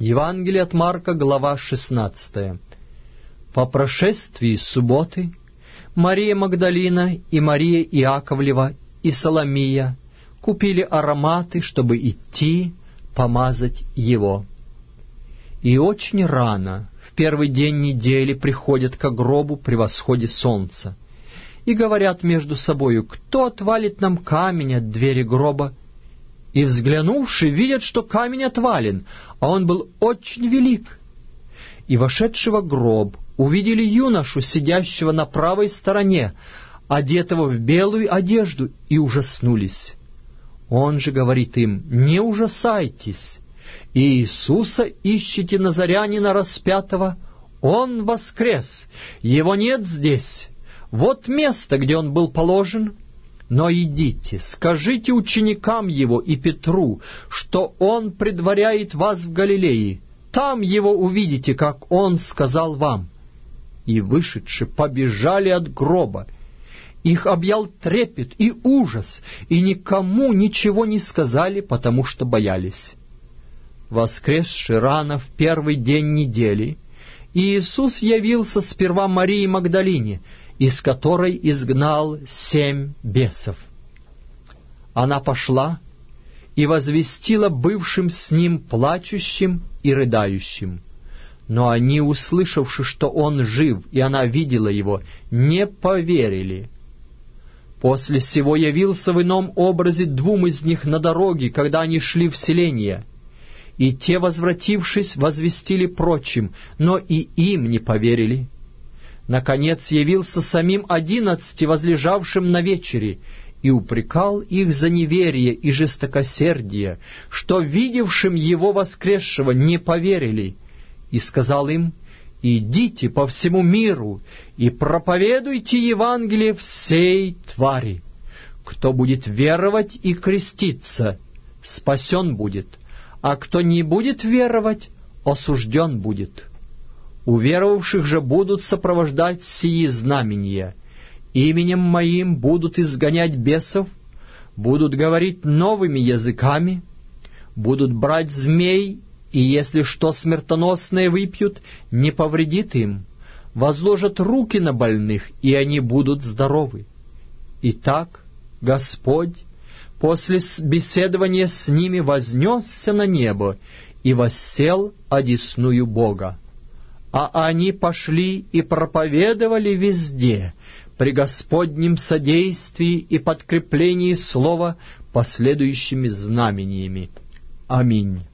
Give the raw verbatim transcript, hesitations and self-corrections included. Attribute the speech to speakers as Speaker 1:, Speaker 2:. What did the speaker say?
Speaker 1: Евангелие от Марка, глава шестнадцатая. По прошествии субботы Мария Магдалина и Мария Иаковлева и Соломия купили ароматы, чтобы идти помазать его. И очень рано, в первый день недели, приходят ко гробу при восходе солнца и говорят между собою: «Кто отвалит нам камень от двери гроба?» И, взглянувши, видят, что камень отвален, а он был очень велик. И, вошедшего в гроб, увидели юношу, сидящего на правой стороне, одетого в белую одежду, и ужаснулись. Он же говорит им: «Не ужасайтесь, и Иисуса ищете назарянина распятого, Он воскрес, Его нет здесь, вот место, где Он был положен. Но идите, скажите ученикам Его и Петру, что Он предваряет вас в Галилее, там Его увидите, как Он сказал вам». И, вышедши, побежали от гроба. Их объял трепет и ужас, и никому ничего не сказали, потому что боялись. Воскресши рано в первый день недели, Иисус явился сперва Марии Магдалине, из которой изгнал семь бесов. Она пошла и возвестила бывшим с ним плачущим и рыдающим. Но они, услышавши, что он жив, и она видела его, не поверили. После сего явился в ином образе двум из них на дороге, когда они шли в селение. И те, возвратившись, возвестили прочим, но и им не поверили. Наконец явился самим одиннадцати, возлежавшим на вечере, и упрекал их за неверие и жестокосердие, что видевшим его воскресшего не поверили, и сказал им: «Идите по всему миру и проповедуйте Евангелие всей твари. Кто будет веровать и креститься, спасен будет, а кто не будет веровать, осужден будет. Уверовавших же будут сопровождать сии знамения: именем Моим будут изгонять бесов, будут говорить новыми языками, будут брать змей, и если что смертоносное выпьют, не повредит им, возложат руки на больных, и они будут здоровы». Итак, Господь после беседования с ними вознесся на небо и воссел одесную Бога. А они пошли и проповедовали везде, при Господнем содействии и подкреплении слова последующими знамениями. Аминь.